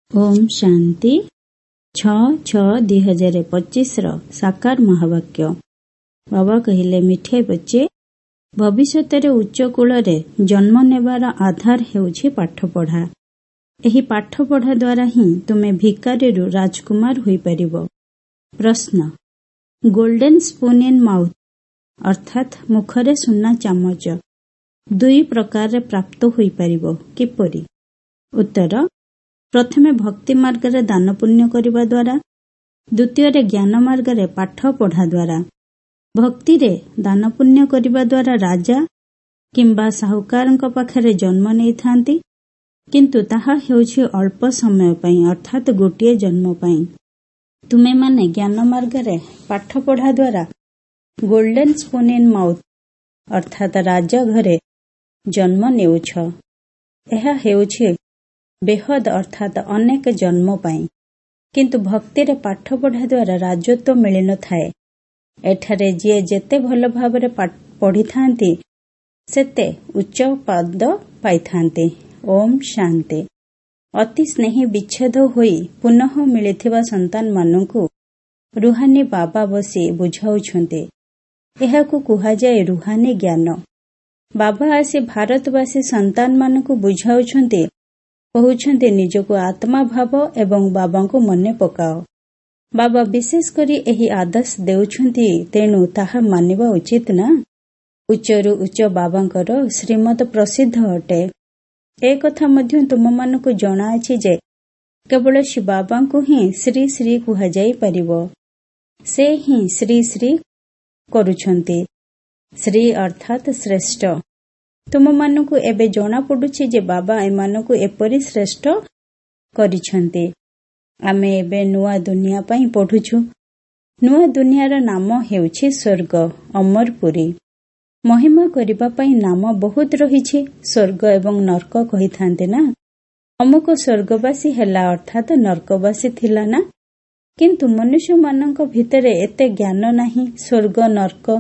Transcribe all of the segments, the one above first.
ओम शांति 6/6/2025 साकार महावाक्य। बाबा कहिले मिठे बच्चे भविष्य उच्च कूल जन्म नेबार आधार हेउछि पाठपढ़ा। एही पाठपढ़ा द्वारा ही तुमे भिकारी राजकुमार होई परिबो। प्रश्न, गोल्डन स्पून इन माउथ अर्थात मुखरे सुना चामच दुई प्रकार प्राप्त होई परिबो किपरि? उत्तर, प्रथमे भक्ति मार्ग रे दान पुण्य करिबा द्वारा, द्वितीय रे ज्ञान मार्ग रे पाठ पढ़ा द्वारा। भक्ति रे दान पुण्य करिबा द्वारा राजा किंबा साहुकारंक पाखरे जन्म नै थांती, किंतु ताहा हेउछि अल्प समय पई अर्थात गोटिए जन्म पई। तुमे माने ज्ञान मार्ग रे पाठ पढ़ा द्वारा गोल्डन स्पून इन माउथ अर्थात राजा घरे जन्म नेउछ। एहा हेउछि बेहद अर्थात अनेक जन्म पाई, किंतु भक्ति रे पाठ पढ़ा द्वारा राजत्व मिलि न थाए। एठारे जिए जेते भल भाबरे पढ़ी थांती सेते उच्च पद पाई थांती। ओम शांति। अति स्नेही विच्छेद होई पुनः मिलिथिबा संतान माननकु रुहानी बाबा बसी बुझाउछन्ते। एहाकु कुहा जाय रुहानी ज्ञान। बाबा आसी भारतवासी संतान माननकु बुझाउछन्ते, कहउछन्ते निजको आत्मा भाव एवं बाबा को मने पकाओ। बाबा विशेष करी एही आदेश देउछन्ती, तेणु ताहा मानिबा उचित ना। उच्चरु उच्च बाबांकर श्रीमत प्रसिद्ध अटे। ए कथा मध्य तुम मानकु जणा अछि जे केवल श्री बाबा को ही श्री श्री कुहा जाई परिबो। से ही श्री श्री करूछन्ती। श्री अर्थात श्रेष्ठ। तुम मानकु एबे जणा पडुछि जे बाबा एमानकु एपरि श्रेष्ठ करिछन्ते। आमे एबे नुआ दुनिया पई पढुछु। नुआ दुनियार नाम हेउछि स्वर्ग, अमरपुरी। महिमा करिबा पई नाम बहुत रहिछि। स्वर्ग एवं नरक कहिथान्ते ना। अमुक स्वर्गवासी हेला अर्थात नरकवासी थिला ना। किंतु मनुष्य मानक भितरे एते ज्ञान नाही। स्वर्ग नरक,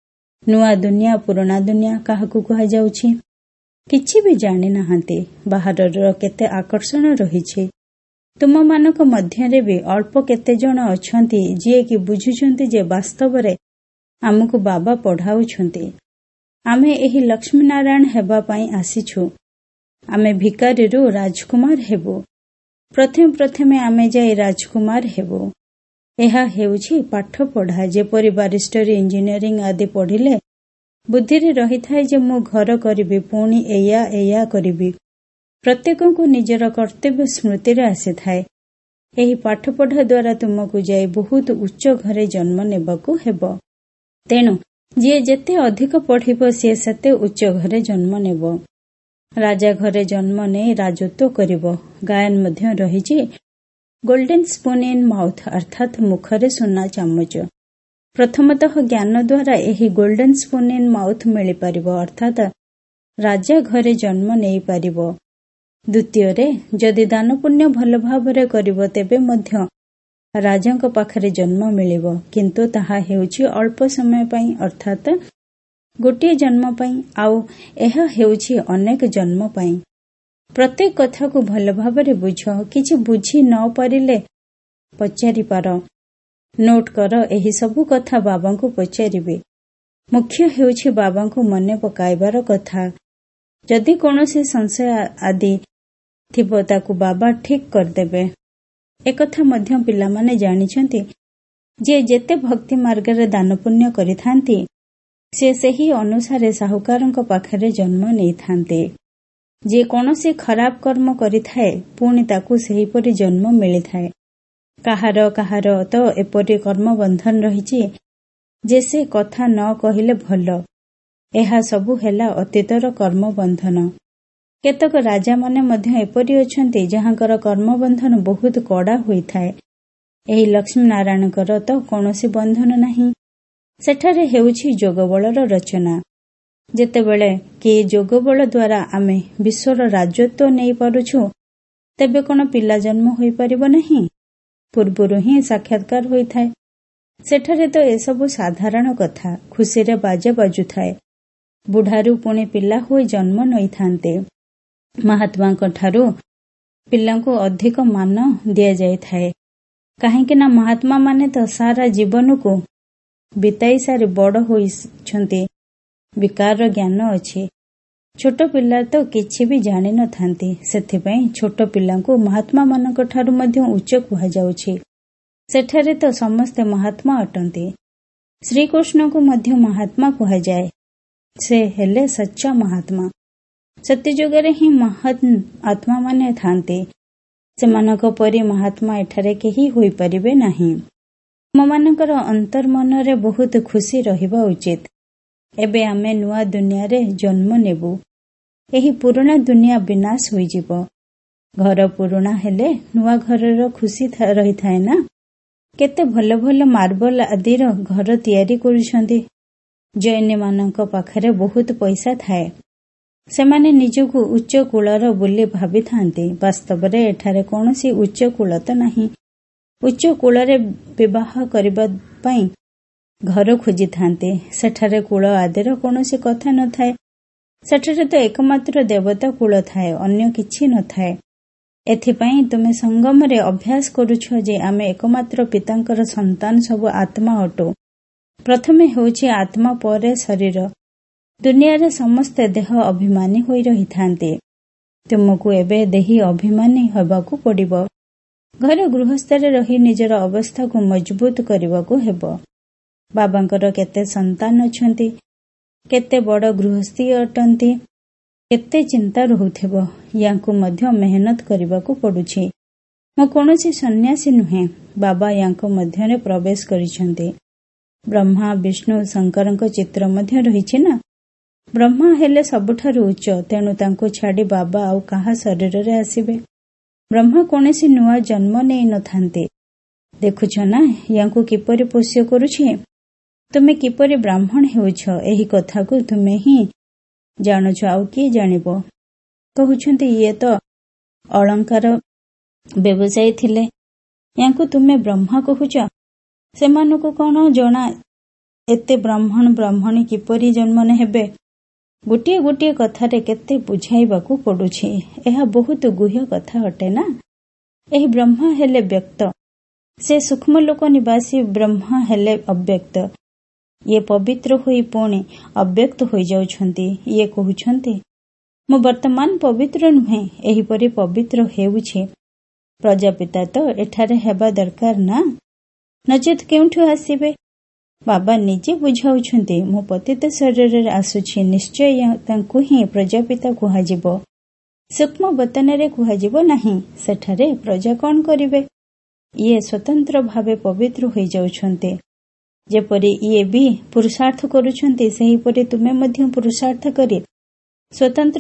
नुआ दुनिया, पुराना दुनिया काहाकु कहा जाउछि किछि भी जानि नाहांती। बाहरर केते आकर्षण रहिछि। तुम मानक मध्यरे भी अल्प केते जण अछंती जिए कि बुझुछंती जे वास्तव रे आमकु बाबा पढाउछंती। आमे एही लक्ष्मी नारायण हेबा पई आसीछु। आमे भिकारीरु राजकुमार हेबो। प्रथमे आमे जाई राजकुमार हेबो। एहा हेउछि पाठ पढ़ा। जेपरि बारिस्टर, इंजीनियरिंग आदि पढ़िले बुद्धिरे रही थाए जे मु घर करिबि, पुणी एया करिबि। प्रत्येकଙ୍କୁ निजर कर्तव्य स्मृति रे आसी थाए। एही पाठ पढ़ा द्वारा तुमको जाई बहुत उच्च घरे जन्म नेबाकू हेबो। तेणु जिए जेते अधिक पढ़िबो से सेते उच्च घरे जन्म नेबो। राजा घरे जन्म नै राजत्व करिबो। गायन मध्य रहिछि गोल्डन स्पून इन माउथ अर्थात मुखरे सुना चामच। प्रथमतः ज्ञान द्वारा एही गोल्डन स्पून इन माउथ मिली परिबो अर्थात राजा घरे जन्म नेई परिबो। द्वितीय रे जदि दान पुण्य भल भाबरे करिबो तेबे मध्य राजांक पाखरे जन्म मिलिबो, किंतु ताहा हेउछि अल्प समय पई अर्थात गोटिए जन्म पई। आउ एहा हेउछि अनेक जन्म पई। प्रत्येक कथा को भल भाबरे बुझ। किछि बुझी न परिले पचारि पार। नोट कर एही सबु कथा बाबांको पचारिबे। मुख्य हेउछि बाबांको मने पकाइबार कथा। जदि कोनोसी संशय आदि थिबो ताकु बाबा ठीक करदेबे। एकथा मध्य पिला माने जानिछन्ति जे जेते भक्ति मार्ग रे दान पुण्य करिथांती से सही अनुसारे साहुकारंक पाखरे जन्म नै थांते। जे कोनोसी खराब कर्म करिथाए पुणी ताकु सही परि जन्म मिली थाए। काहार तो एपरि कर्म बंधन रहिछि जे से कथा न कहिले भल। एहा सबु हेला अतीतर कर्म बंधन। केतक राजा माने मध्य एपरि अछन्ति जहांकर कर्म बंधन बहुत कड़ा होई थाए। एही लक्ष्मी नारायणकर तो कोनोसी बंधन नाही। सेठारे हेउछि जोगबलर रचना। जेतेबेले कि जोगबल द्वारा आमे विश्वर राजत्व नै पारुछु, तेबे कोन पिला जन्म होई परिबो नहीं। पूर्वरु ही साक्षात्कार होई थाए। सेठारे तो एसबु साधारण कथा। खुशी रे बाजे बाजु थाए। बुढ़ारू पुणी पिला होई जन्म नै थांते। महात्मा ठारू ପିଲାଙ୍କୁ ଅଧିକ ମାନ ଦିଆଯାଇଥାଏ। କାହିଁକି ନା ମହାତ୍ମା ମାନେ ତ ସାରା ଜୀବନକୁ ବିତାଇ ସାରି ବଡ଼ ହୋଇଛନ୍ତି। ବିକାର ଜ୍ଞାନ ଅଛି। ଛୋଟ ପିଲା ତ କିଛି ବି ଜାଣିନଥାନ୍ତି। ସେଥିପାଇଁ ଛୋଟ ପିଲାଙ୍କୁ ମହାତ୍ମା ମାନଙ୍କ ଠାରୁ ମଧ୍ୟ ଉଚ୍ଚ କୁହାଯାଉଛି। ସେଠାରେ ତ ସମସ୍ତେ ମହାତ୍ମା ଅଟନ୍ତି। ଶ୍ରୀକୃଷ୍ଣଙ୍କୁ ମଧ୍ୟ ମହାତ୍ମା କୁହାଯାଏ। ସେ ହେଲେ ସଚ୍ଚା ମହାତ୍ମା। ସତ୍ୟଯୁଗରେ ହିଁ ମହାନ୍ ଆତ୍ମାମାନେ ଥାନ୍ତି। ସେମାନଙ୍କ ପରି ମହାତ୍ମା ଏଠାରେ କେହି ହୋଇପାରିବେ ନାହିଁ। ଆମମାନଙ୍କର ଅନ୍ତର୍ମନରେ ବହୁତ ଖୁସି ରହିବା ଉଚିତ। ଏବେ ଆମେ ନୂଆ ଦୁନିଆରେ ଜନ୍ମ ନେବୁ। ଏହି ପୁରୁଣା ଦୁନିଆ ବିନାଶ ହୋଇଯିବ। ଘର ପୁରୁଣା ହେଲେ ନୂଆ ଘରର ଖୁସି ରହିଥାଏ ନା। କେତେ ଭଲ ଭଲ ମାର୍ବଲ ଆଦିର ଘର ତିଆରି କରୁଛନ୍ତି। ଜୈନମାନଙ୍କ ପାଖରେ ବହୁତ ପଇସା ଥାଏ। ସେମାନେ ନିଜକୁ ଉଚ୍ଚ କୁଳର ବୋଲି ଭାବିଥାନ୍ତି। ବାସ୍ତବରେ ଏଠାରେ କୌଣସି ଉଚ୍ଚ କୁଳ ତ ନାହିଁ। ଉଚ୍ଚ କୁଳରେ ବିବାହ କରିବା ପାଇଁ ଘର ଖୋଜିଥାନ୍ତି। ସେଠାରେ କୁଳ ଆଦିର କୌଣସି କଥା ନଥାଏ। ସେଠାରେ ତ ଏକମାତ୍ର ଦେବତା କୁଳ ଥାଏ, ଅନ୍ୟ କିଛି ନଥାଏ। ଏଥିପାଇଁ ତୁମେ ସଙ୍ଗମରେ ଅଭ୍ୟାସ କରୁଛ ଯେ ଆମେ ଏକମାତ୍ର ପିତାଙ୍କର ସନ୍ତାନ ସବୁ ଆତ୍ମା ଅଟୁ। ପ୍ରଥମେ ହେଉଛି ଆତ୍ମା, ପରେ ଶରୀର। ଦୁନିଆରେ ସମସ୍ତେ ଦେହ ଅଭିମାନୀ ହୋଇ ରହିଥାନ୍ତି। ତୁମକୁ ଏବେ ଦେହୀ ଅଭିମାନୀ ହେବାକୁ ପଡ଼ିବ। ଘର ଗୃହସ୍ଥରେ ରହି ନିଜର ଅବସ୍ଥାକୁ ମଜବୁତ କରିବାକୁ ହେବ। ବାବାଙ୍କର କେତେ ସନ୍ତାନ ଅଛନ୍ତି, କେତେ ବଡ଼ ଗୃହସ୍ଥୀ ଅଟନ୍ତି, କେତେ ଚିନ୍ତା ରହୁଥିବ। ୟାଙ୍କୁ ମଧ୍ୟ ମେହନତ କରିବାକୁ ପଡୁଛି। ମୁଁ କୌଣସି ସନ୍ନ୍ୟାସୀ ନୁହେଁ। ବାବା ୟାଙ୍କ ମଧ୍ୟରେ ପ୍ରବେଶ କରିଛନ୍ତି। ବ୍ରହ୍ମା, ବିଷ୍ଣୁ, ଶଙ୍କରଙ୍କ ଚିତ୍ର ମଧ୍ୟ ରହିଛି ନା। ବ୍ରହ୍ମା ହେଲେ ସବୁଠାରୁ ଉଚ୍ଚ, ତେଣୁ ତାଙ୍କୁ ଛାଡ଼ି ବାବା ଆଉ କାହା ଶରୀରରେ ଆସିବେ? ବ୍ରହ୍ମା କୌଣସି ନୂଆ ଜନ୍ମ ନେଇ ନଥାନ୍ତି। ଦେଖୁଛ ନା ୟାଙ୍କୁ କିପରି ପୋଷ୍ୟ କରୁଛି। ତୁମେ କିପରି ବ୍ରାହ୍ମଣ ହେଉଛ ଏହି କଥାକୁ ତୁମେ ହିଁ ଜାଣୁଛ, ଆଉ କିଏ ଜାଣିବ? କହୁଛନ୍ତି ଇଏ ତ ଅଳଙ୍କାର ବ୍ୟବସାୟୀ ଥିଲେ, ୟାଙ୍କୁ ତୁମେ ବ୍ରହ୍ମା କହୁଛ। ସେମାନଙ୍କୁ କଣ ଜଣା ଏତେ ବ୍ରାହ୍ମଣ ବ୍ରାହ୍ମଣୀ କିପରି ଜନ୍ମ ହେବେ? ଗୋଟିଏ ଗୋଟିଏ କଥାରେ କେତେ ବୁଝାଇବାକୁ ପଡୁଛି। ଏହା ବହୁତ ଗୁହ୍ୟ କଥା ଅଟେ ନା। ଏହି ବ୍ରହ୍ମା ହେଲେ ବ୍ୟକ୍ତ, ସେ ସୂକ୍ଷ୍ମ ଲୋକ ନିବାସୀ। ବ୍ରହ୍ମା ହେଲେ ଅବ୍ୟକ୍ତ। ଇଏ ପବିତ୍ର ହୋଇ ପୁଣି ଅବ୍ୟକ୍ତ ହୋଇଯାଉଛନ୍ତି। ଇଏ କହୁଛନ୍ତି ମୁଁ ବର୍ତ୍ତମାନ ପବିତ୍ର ନୁହେଁ, ଏହିପରି ପବିତ୍ର ହେଉଛି। ପ୍ରଜାପିତା ତ ଏଠାରେ ହେବା ଦରକାର ନା, ନଚେତ କେଉଁଠୁ ଆସିବେ? ବାବା ନିଜେ ବୁଝାଉଛନ୍ତି ମୁଁ ପତିତ ଶରୀରରେ ଆସୁଛି। ନିଶ୍ଚୟ ତାଙ୍କୁ ହିଁ ପ୍ରଜାପିତା କୁହାଯିବ। ସୂକ୍ଷ୍ମ ବତନରେ କୁହାଯିବ ନାହିଁ। ସେଠାରେ ପ୍ରଜା କଣ କରିବେ? ଇଏ ସ୍ୱତନ୍ତ୍ର ଭାବେ ପବିତ୍ର ହୋଇଯାଉଛନ୍ତି। ଯେପରି ଇଏ ବି ପୁରୁଷାର୍ଥ କରୁଛନ୍ତି, ସେହିପରି ତୁମେ ମଧ୍ୟ ପୁରୁଷାର୍ଥ କରି ସ୍ୱତନ୍ତ୍ର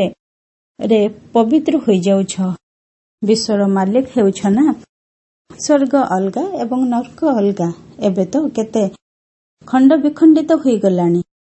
ଭାବରେ ପବିତ୍ର ହୋଇଯାଉଛ। ବିଶ୍ୱର ମାଲିକ ହେଉଛ ନା। ସ୍ୱର୍ଗ ଅଲଗା ଏବଂ ନର୍କ ଅଲଗା। ଏବେ ତ କେତେ ଖଣ୍ଡ ବିଖଣ୍ଡିତ ହୋଇଗଲାଣି।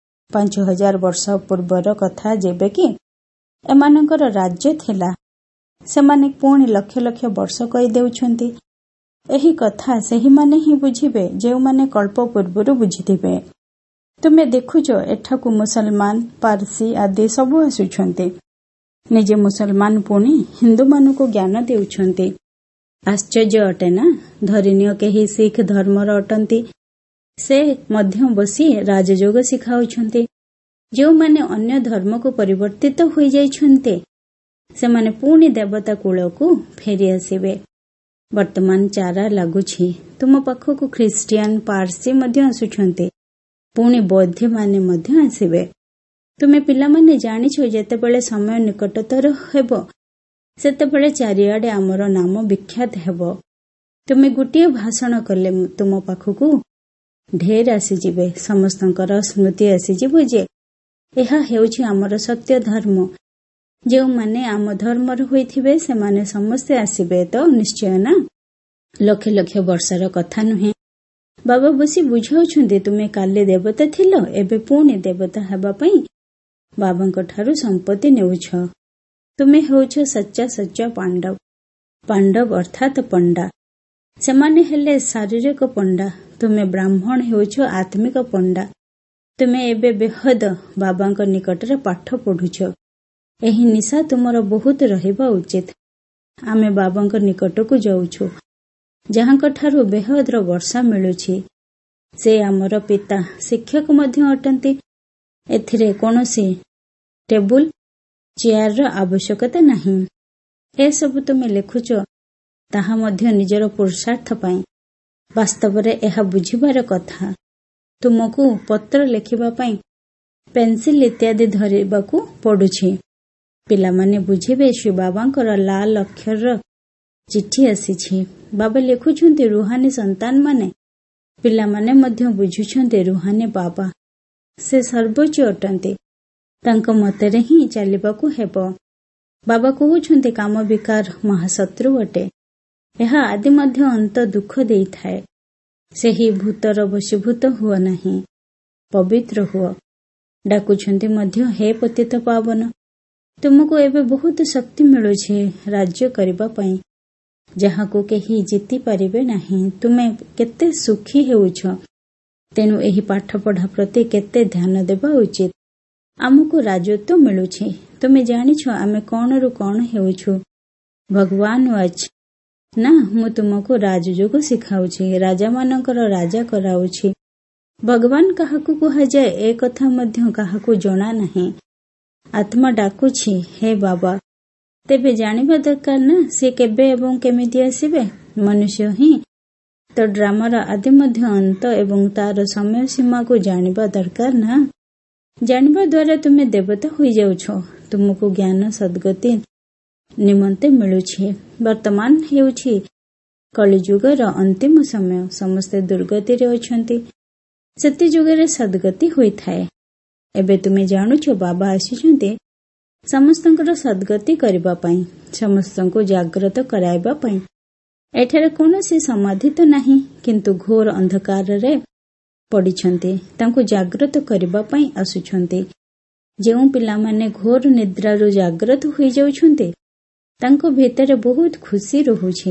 5000 ବର୍ଷ ପୂର୍ବର କଥା ଯେବେ କି ଏମାନଙ୍କର ରାଜ୍ୟ ଥିଲା, ସେମାନେ ପୁଣି ଲକ୍ଷ ଲକ୍ଷ ବର୍ଷ କହିଦେଉଛନ୍ତି। ଏହି କଥା ସେହିମାନେ ହିଁ ବୁଝିବେ ଯେଉଁମାନେ କଳ୍ପ ପୂର୍ବରୁ ବୁଝିଥିବେ। ତୁମେ ଦେଖୁଛ ଏଠାକୁ ମୁସଲମାନ, ପାର୍ସୀ ଆଦି ସବୁ ଆସୁଛନ୍ତି। ନିଜେ ମୁସଲମାନ ପୁଣି ହିନ୍ଦୁମାନଙ୍କୁ ଜ୍ଞାନ ଦେଉଛନ୍ତି। ଆଶ୍ଚର୍ଯ୍ୟ ଅଟେ ନା। ଧରିନିଅ କେହି ଶିଖ ଧର୍ମର ଅଟନ୍ତି, ସେ ମଧ୍ୟ ବସି ରାଜଯୋଗ ଶିଖାଉଛନ୍ତି। ଯେଉଁମାନେ ଅନ୍ୟ ଧର୍ମକୁ ପରିବର୍ତ୍ତିତ ହୋଇଯାଇଛନ୍ତି, ସେମାନେ ପୁଣି ଦେବତା କୂଳକୁ ଫେରି ଆସିବେ। ବର୍ତ୍ତମାନ ଚାରା ଲାଗୁଛି। ତୁମ ପାଖକୁ ଖ୍ରୀଷ୍ଟିଆନ, ପାର୍ସୀ ମଧ୍ୟ ଆସୁଛନ୍ତି। ପୁଣି ବୌଦ୍ଧମାନେ ମଧ୍ୟ ଆସିବେ। ତୁମେ ପିଲାମାନେ ଜାଣିଛ ଯେତେବେଳେ ସମୟ ନିକଟତର ହେବ, ସେତେବେଳେ ଚାରିଆଡେ ଆମର ନାମ ବିଖ୍ୟାତ ହେବ। ତୁମେ ଗୋଟିଏ ଭାଷଣ କଲେ ତୁମ ପାଖକୁ ଢେର ଆସିଯିବେ। ସମସ୍ତଙ୍କର ସ୍ମୃତି ଆସିଯିବ ଯେ ଏହା ହେଉଛି ଆମର ସତ୍ୟ ଧର୍ମ। ଯେଉଁମାନେ ଆମ ଧର୍ମର ହୋଇଥିବେ ସେମାନେ ସମସ୍ତେ ଆସିବେ ତ ନିଶ୍ଚୟ ନା। ଲକ୍ଷ ଲକ୍ଷ ବର୍ଷର କଥା ନୁହେଁ। ବାବା ବସି ବୁଝାଉଛନ୍ତି ତୁମେ କାଲି ଦେବତା ଥିଲ, ଏବେ ପୁଣି ଦେବତା ହେବା ପାଇଁ ବାବାଙ୍କ ଠାରୁ ସମ୍ପତ୍ତି ନେଉଛ। ତୁମେ ହେଉଛ ସଚ୍ଚା ପାଣ୍ଡବ। ପାଣ୍ଡବ ଅର୍ଥାତ୍ ପଣ୍ଡା। ସେମାନେ ହେଲେ ଶାରୀରିକ ପଣ୍ଡା। ତୁମେ ବ୍ରାହ୍ମଣ ହେଉଛ ଆତ୍ମିକ ପଣ୍ଡା। ତୁମେ ଏବେ ବେହଦ ବାବାଙ୍କ ନିକଟରେ ପାଠ ପଢୁଛ। ଏହି ନିଶା ତୁମର ବହୁତ ରହିବା ଉଚିତ। ଆମେ ବାବାଙ୍କ ନିକଟକୁ ଯାଉଛୁ, ଯାହାଙ୍କ ଠାରୁ ବେହଦର ବର୍ଷା ମିଳୁଛି। ସେ ଆମର ପିତା, ଶିକ୍ଷକ ମଧ୍ୟ ଅଟନ୍ତି। ଏଥିରେ କୌଣସି ଟେବୁଲ ଚେୟାରର ଆବଶ୍ୟକତା ନାହିଁ। ଏସବୁ ତୁମେ ଲେଖୁଛ, ତାହା ମଧ୍ୟ ନିଜର ପୁରୁଷାର୍ଥ ପାଇଁ। ବାସ୍ତବରେ ଏହା ବୁଝିବାର କଥା। ତୁମକୁ ପତ୍ର ଲେଖିବା ପାଇଁ ପେନ୍ସିଲ ଇତ୍ୟାଦି ଧରିବାକୁ ପଡୁଛି। ପିଲାମାନେ ବୁଝିବେ ଶ୍ରୀ ବାବାଙ୍କର ଲାଲ ଅକ୍ଷରର ଚିଠି ଆସିଛି। ବାବା ଲେଖୁଛନ୍ତି ରୁହାନୀ ସନ୍ତାନମାନେ। ପିଲାମାନେ ମଧ୍ୟ ବୁଝୁଛନ୍ତି ରୁହାନୀ ବାବା। ସେ ସର୍ବୋଚ୍ଚ ଅଟନ୍ତି। ତାଙ୍କ ମତରେ ହିଁ ଚାଲିବାକୁ ହେବ। ବାବା କହୁଛନ୍ତି କାମ ବିକାର ମହାଶତ୍ରୁ ଅଟେ। ଏହା ଆଦି ମଧ୍ୟ ଅନ୍ତ ଦୁଃଖ ଦେଇଥାଏ। ସେହି ଭୂତର ବଶୀଭୂତ ହୁଅ ନାହିଁ, ପବିତ୍ର ହୁଅ। ଡାକୁଛନ୍ତି ମଧ୍ୟ, ହେ ପତିତ ପାବନ, ତୁମକୁ ଏବେ ବହୁତ ଶକ୍ତି ମିଳୁଛି ରାଜ୍ୟ କରିବା ପାଇଁ, ଯାହାକୁ କେହି ଜିତି ପାରିବେ ନାହିଁ। ତୁମେ କେତେ ସୁଖୀ ହେଉଛ। ତେଣୁ ଏହି ପାଠପଢ଼ା ପ୍ରତି କେତେ ଧ୍ୟାନ ଦେବା ଉଚିତ। ଆମକୁ ରାଜତ୍ୱ ମିଳୁଛି। ତୁମେ ଜାଣିଛ ଆମେ କଣରୁ କଣ ହେଉଛୁ। ଭଗବାନ ୱାଚ୍ ନା, ମୁଁ ତୁମକୁ ରାଜଯୋଗ ଶିଖାଉଛି, ରାଜାମାନଙ୍କର ରାଜା କରାଉଛି। ଭଗବାନ କାହାକୁ କୁହାଯାଏ ଏ କଥା ମଧ୍ୟ କାହାକୁ ଜଣା ନାହିଁ। ଆତ୍ମା ଡାକୁଛି, ହେ ବାବା। ତେବେ ଜାଣିବା ଦରକାର ନା ସେ କେବେ ଏବଂ କେମିତି ଆସିବେ। ମନୁଷ୍ୟ ହିଁ ତ ଡ୍ରାମାର ଆଦି ମଧ୍ୟ ଅନ୍ତ ଏବଂ ତାର ସମୟ ସୀମାକୁ ଜାଣିବା ଦରକାର ନା। ଜାଣିବା ଦ୍ୱାରା ତୁମେ ଦେବତା ହୋଇଯାଉଛ। ତୁମକୁ ଜ୍ଞାନ ସଦ୍ଗତି ନିମନ୍ତେ ମିଳୁଛି। ବର୍ତ୍ତମାନ ହେଉଛି କଳିଯୁଗର ଅନ୍ତିମ ସମୟ। ସମସ୍ତେ ଦୁର୍ଗତିରେ ଅଛନ୍ତି। ସେତି ଯୁଗରେ ସଦ୍ଗତି ହୋଇଥାଏ। ଏବେ ତୁମେ ଜାଣୁଛ ବାବା ଆସିଛନ୍ତି ସମସ୍ତଙ୍କର ସଦ୍ଗତି କରିବା ପାଇଁ, ସମସ୍ତଙ୍କୁ ଜାଗ୍ରତ କରାଇବା ପାଇଁ। ଏଠାରେ କୌଣସି ସମାଧି ତ ନାହିଁ, କିନ୍ତୁ ଘୋର ଅନ୍ଧକାରରେ ପଡ଼ିଛନ୍ତି। ତାଙ୍କୁ ଜାଗ୍ରତ କରିବା ପାଇଁ ଆସୁଛନ୍ତି। ଯେଉଁ ପିଲାମାନେ ଘୋର ନିଦ୍ରାରୁ ଜାଗ୍ରତ ହୋଇଯାଉଛନ୍ତି, ତାଙ୍କ ଭିତରେ ବହୁତ ଖୁସି ରହୁଛି।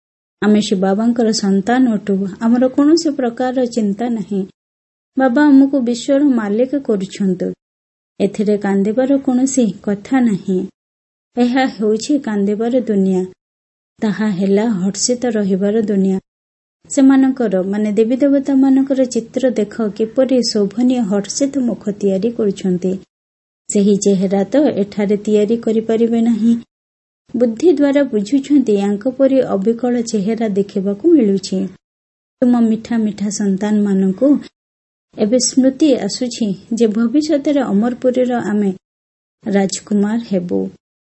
ଆମେ ଶ୍ରୀ ବାବାଙ୍କର ସନ୍ତାନ ଅଟୁ। ଆମର କୌଣସି ପ୍ରକାରର ଚିନ୍ତା ନାହିଁ। ବାବା ଆମକୁ ବିଶ୍ୱର ମାଲିକ କରୁଛନ୍ତି। ଏଥିରେ କାନ୍ଦିବାର କୌଣସି କଥା ନାହିଁ। ଏହା ହେଉଛି କାନ୍ଦିବାର ଦୁନିଆ। ତାହା ହେଲା ହର୍ଷିତ ରହିବାର ଦୁନିଆ। ସେମାନଙ୍କର ମାନେ ଦେବୀ ଦେବତାମାନଙ୍କର ଚିତ୍ର ଦେଖ, କିପରି ଶୋଭନୀୟ ହର୍ଷିତ ମୁଖ ତିଆରି କରୁଛନ୍ତି। ସେହି ଚେହେରା ତ ଏଠାରେ ତିଆରି କରିପାରିବେ ନାହିଁ। ବୁଦ୍ଧି ଦ୍ୱାରା ବୁଝୁଛନ୍ତି ୟାଙ୍କ ପରି ଅବିକଳ ଚେହେରା ଦେଖିବାକୁ ମିଳୁଛି। ତୁମ ମିଠା ମିଠା ସନ୍ତାନମାନଙ୍କୁ ଏବେ ସ୍ମୃତି ଆସୁଛି ଯେ ଭବିଷ୍ୟତରେ ଅମରପୁରୀର ଆମେ ରାଜକୁମାର ହେବୁ।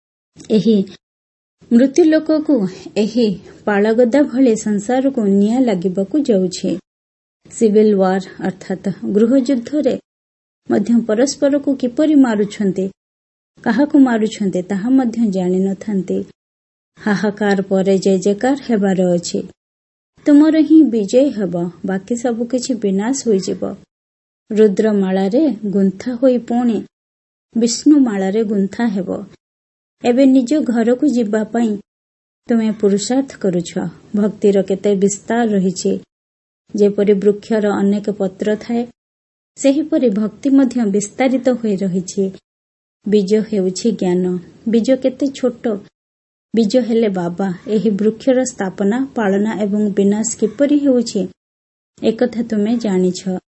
ଏହି ମୃତ୍ୟୁଲୋକକୁ ଏହି ପାଳଗଦା ଭଳି ସଂସାରକୁ ନିଆଁ ଲାଗିବାକୁ ଯାଉଛି। ସିଭିଲ ୱାର ଅର୍ଥାତ୍ ଗୃହଯୁଦ୍ଧରେ ମଧ୍ୟ ପରସ୍ପରକୁ କିପରି ମାରୁଛନ୍ତି, କାହାକୁ ମାରୁଛନ୍ତି ତାହା ମଧ୍ୟ ଜାଣିନଥାନ୍ତି। ହାହାକାର ପରେ ଜୟ ଜୟକାର ହେବାର ଅଛି। ତୁମର ହିଁ ବିଜୟ ହେବ, ବାକି ସବୁ କିଛି ବିନାଶ ହୋଇଯିବ। ରୁଦ୍ରମାଳାରେ ଗୁନ୍ଥା ହୋଇ ପୁଣି ବିଷ୍ଣୁମାଳାରେ ଗୁନ୍ଥା ହେବ। ଏବେ ନିଜ ଘରକୁ ଯିବା ପାଇଁ ତୁମେ ପୁରୁଷାର୍ଥ କରୁଛ। ଭକ୍ତିର କେତେ ବିସ୍ତାର ରହିଛି। ଯେପରି ବୃକ୍ଷର ଅନେକ ପତ୍ର ଥାଏ, ସେହିପରି ଭକ୍ତି ମଧ୍ୟ ବିସ୍ତାରିତ ହୋଇ ରହିଛି। ବୀଜ ହେଉଛି ଜ୍ଞାନ। ବୀଜ କେତେ ଛୋଟ। ବୀଜ ହେଲେ ବାବା। ଏହି ବୃକ୍ଷର ସ୍ଥାପନା, ପାଳନା ଏବଂ ବିନାଶ କିପରି ହେଉଛି, ଏକଥା ତୁମେ ଜାଣିଛ।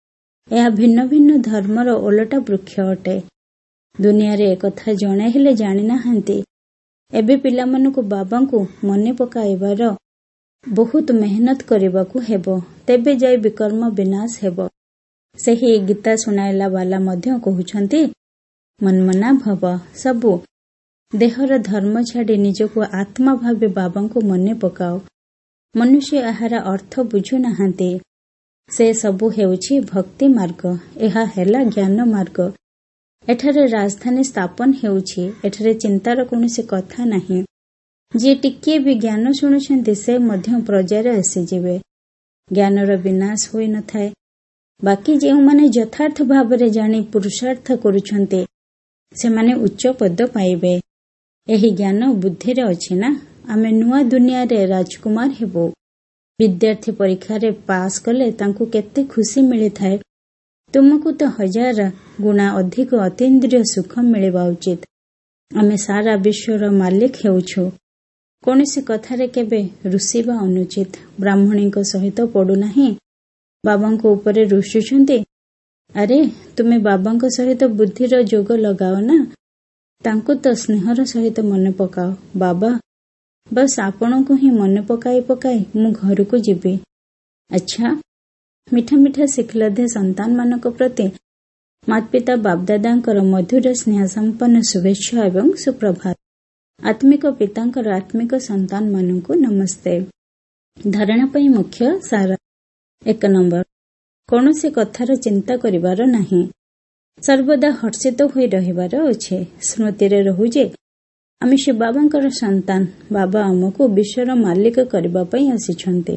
ଏହା ଭିନ୍ନ ଭିନ୍ନ ଧର୍ମର ଓଲଟା ବୃକ୍ଷ ଅଟେ। ଦୁନିଆରେ ଏକଥା ଜଣେ ହେଲେ ଜାଣିନାହାନ୍ତି। ଏବେ ପିଲାମାନଙ୍କୁ ବାବାଙ୍କୁ ମନେ ପକାଇବାର ବହୁତ ମେହନତ କରିବାକୁ ହେବ। ତେବେ ଯାଇ ବିକର୍ମ ବିନାଶ ହେବ। ସେହି ଗୀତା ଶୁଣାଇଲା ବାଲା ମଧ୍ୟ କହୁଛନ୍ତି, ମନ୍ମନା ଭବ। ସବୁ ଦେହର ଧର୍ମ ଛାଡ଼ି ନିଜକୁ ଆତ୍ମା ଭାବେ ବାବାଙ୍କୁ ମନେ ପକାଅ। ମନୁଷ୍ୟ ଏହାର ଅର୍ଥ ବୁଝୁନାହାନ୍ତି। ସେ ସବୁ ହେଉଛି ଭକ୍ତି ମାର୍ଗ। ଏହା ହେଲା ଜ୍ଞାନ ମାର୍ଗ। ଏଠାରେ ରାଜଧାନୀ ସ୍ଥାପନ ହେଉଛି। ଏଠାରେ ଚିନ୍ତାର କୌଣସି କଥା ନାହିଁ। ଯିଏ ଟିକିଏ ବି ଜ୍ଞାନ ଶୁଣୁଛନ୍ତି ସେ ମଧ୍ୟ ପ୍ରଜାରେ ଆସିଯିବେ। ଜ୍ଞାନର ବିନାଶ ହୋଇନଥାଏ। ବାକି ଯେଉଁମାନେ ଯଥାର୍ଥ ଭାବରେ ଜାଣି ପୁରୁଷାର୍ଥ କରୁଛନ୍ତି, ସେମାନେ ଉଚ୍ଚ ପଦ ପାଇବେ। ଏହି ଜ୍ଞାନ ବୁଦ୍ଧିରେ ଅଛି ନା। ଆମେ ନୂଆ ଦୁନିଆରେ ରାଜକୁମାର ହେବୁ। ବିଦ୍ୟାର୍ଥୀ ପରୀକ୍ଷାରେ ପାସ୍ କଲେ ତାଙ୍କୁ କେତେ ଖୁସି ମିଳିଥାଏ। ତୁମକୁ ତ 1000 ଗୁଣା ଅଧିକ ଅତୀନ୍ଦ୍ରିୟ ସୁଖ ମିଳିବା ଉଚିତ। ଆମେ ସାରା ବିଶ୍ୱର ମାଲିକ ହେଉଛୁ। କୌଣସି କଥାରେ କେବେ ରୁଷିବା ଅନୁଚିତ। ବ୍ରାହ୍ମଣୀଙ୍କ ସହିତ ପଡୁନାହିଁ, ବାବାଙ୍କ ଉପରେ ରୁଷୁଛନ୍ତି। ଆରେ, ତୁମେ ବାବାଙ୍କ ସହିତ ବୁଦ୍ଧିର ଯୋଗ ଲଗାଅ ନା, ତାଙ୍କୁ ତ ସ୍ନେହର ସହିତ ମନେ ପକାଅ। ବାବା, ବସ୍ ଆପଣଙ୍କୁ ହିଁ ମନେ ପକାଇ ପକାଇ ମୁଁ ଘରକୁ ଯିବି। ଆଚ୍ଛା, ମିଠା ମିଠା ଶିକ୍ଷଲବ୍ଧ ସନ୍ତାନମାନଙ୍କ ପ୍ରତି ମାତୃପିତା ବାପଦାଦାଙ୍କର ମଧୁର ସ୍ନେହ ସମ୍ପନ୍ନ ଶୁଭେଚ୍ଛା ଏବଂ ସୁପ୍ରଭାତ। ଆତ୍ମିକ ପିତାଙ୍କର ଆତ୍ମିକ ସନ୍ତାନମାନଙ୍କୁ ନମସ୍ତେ। ଧାରଣା ପାଇଁ ମୁଖ୍ୟ ସାର। 1 ନମ୍ବର, କୌଣସି କଥାର ଚିନ୍ତା କରିବାର ନାହିଁ, ସର୍ବଦା ହର୍ଷିତ ହୋଇ ରହିବାର ଅଛି। ସ୍ମୃତିରେ ରହୁ ଯେ ଆମେ ସେ ବାବାଙ୍କର ସନ୍ତାନ। ବାବା ଆମକୁ ବିଶ୍ୱର ମାଲିକ କରିବା ପାଇଁ ଆସିଛନ୍ତି।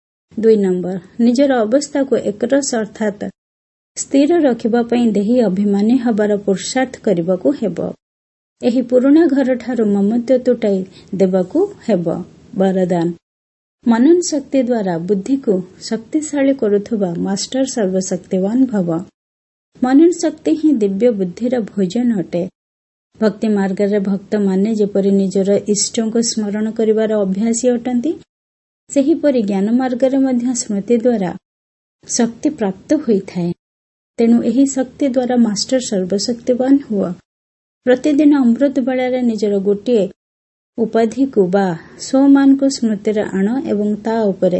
2 ନମ୍ବର, ନିଜର ଅବସ୍ଥାକୁ ଏକରସ ଅର୍ଥାତ୍ ସ୍ଥିର ରଖିବା ପାଇଁ ଦେହି ଅଭିମାନୀ ହେବାର ପୁରୁଷାର୍ଥ କରିବାକୁ ହେବ। ଏହି ପୁରୁଣା ଘରଠାରୁ ମମତ୍ୱ ତୁଟାଇ ଦେବାକୁ ହେବ। ବରଦାନ, ମନନ ଶକ୍ତି ଦ୍ୱାରା ବୁଦ୍ଧିକୁ ଶକ୍ତିଶାଳୀ କରୁଥିବା ମାଷ୍ଟର ସର୍ବଶକ୍ତିବାନ ଭବ। ମନନ ଶକ୍ତି ହିଁ ଦିବ୍ୟ ବୁଦ୍ଧିର ଭୋଜନ ଅଟେ। ଭକ୍ତି ମାର୍ଗରେ ଭକ୍ତମାନେ ଯେପରି ନିଜର ଇଷ୍ଟଙ୍କୁ ସ୍ମରଣ କରିବାର ଅଭ୍ୟାସୀ ଅଟନ୍ତି, ସେହିପରି ଜ୍ଞାନ ମାର୍ଗରେ ମଧ୍ୟ ସ୍ମୃତି ଦ୍ୱାରା ଶକ୍ତି ପ୍ରାପ୍ତ ହୋଇଥାଏ। ତେଣୁ ଏହି ଶକ୍ତି ଦ୍ୱାରା ମାଷ୍ଟର ସର୍ବଶକ୍ତିବାନ ହୁଅ। ପ୍ରତିଦିନ ଅମୃତ ବେଳାରେ ନିଜର ଗୋଟିଏ ଉପାଧିକୁ ବା ସ୍ୱମାନକୁ ସ୍ମୃତିରେ ଆଣ ଏବଂ ତା ଉପରେ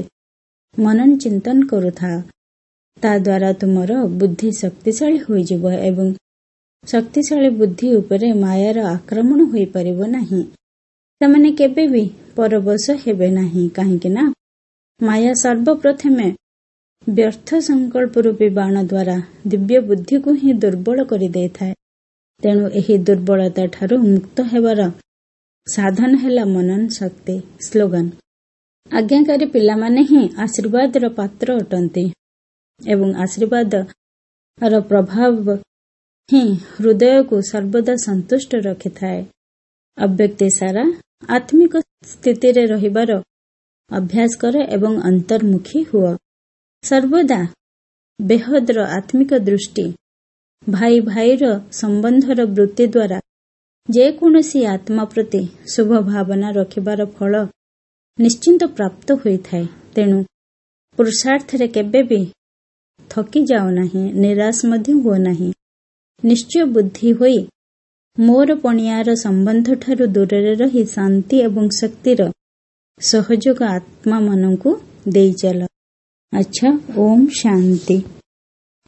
ମନନ ଚିନ୍ତନ କରୁଥାଅ। ତା ଦ୍ୱାରା ତୁମର ବୁଦ୍ଧି ଶକ୍ତିଶାଳୀ ହୋଇଯିବ ଏବଂ ଶକ୍ତିଶାଳୀ ବୁଦ୍ଧି ଉପରେ ମାୟାର ଆକ୍ରମଣ ହୋଇପାରିବ ନାହିଁ। ସେମାନେ କେବେ ବି ପରବଶ ହେବେ ନାହିଁ, କାହିଁକି ନା ମାୟା ସର୍ବପ୍ରଥମେ ବ୍ୟର୍ଥ ସଂକଳ୍ପ ରୂପୀ ବାଣ ଦ୍ୱାରା ଦିବ୍ୟ ବୁଦ୍ଧିକୁ ହିଁ ଦୁର୍ବଳ କରିଦେଇଥାଏ। ତେଣୁ ଏହି ଦୁର୍ବଳତା ଠାରୁ ମୁକ୍ତ ହେବାର ସାଧନ ହେଲା ମନନ ଶକ୍ତି। ସ୍ଲୋଗାନ, ଆଜ୍ଞାକାରୀ ପିଲାମାନେ ହିଁ ଆଶୀର୍ବାଦର ପାତ୍ର ଅଟନ୍ତି ଏବଂ ଆଶୀର୍ବାଦର ପ୍ରଭାବ ହିଁ ହୃଦୟକୁ ସର୍ବଦା ସନ୍ତୁଷ୍ଟ ରଖିଥାଏ। ଅବ୍ୟକ୍ତି ସାରା ଆତ୍ମିକ ସ୍ଥିତିରେ ରହିବାର ଅଭ୍ୟାସ କର ଏବଂ ଅନ୍ତର୍ମୁଖୀ ହୁଅ। ସର୍ବଦା ବେହଦର ଆତ୍ମିକ ଦୃଷ୍ଟି, ଭାଇ ଭାଇର ସମ୍ବନ୍ଧର ବୃତ୍ତି ଦ୍ୱାରା ଯେକୌଣସି ଆତ୍ମା ପ୍ରତି ଶୁଭ ଭାବନା ରଖିବାର ଫଳ ନିଶ୍ଚିନ୍ତ ପ୍ରାପ୍ତ ହୋଇଥାଏ। ତେଣୁ ପୁରୁଷାର୍ଥରେ କେବେ ବି ଥକି ଯାଅ ନାହିଁ, ନିରାଶ ମଧ୍ୟ ହୁଅ ନାହିଁ। ନିଶ୍ଚୟ ବୁଦ୍ଧି ହୋଇ ମୋର ପଣିଆର ସମ୍ବନ୍ଧଠାରୁ ଦୂରରେ ରହି ଶାନ୍ତି ଏବଂ ଶକ୍ତିର ସହଯୋଗ ଆତ୍ମାମାନଙ୍କୁ ଦେଇ ଚାଲ। ଆଚ୍ଛା, ଓମ୍ ଶାନ୍ତି।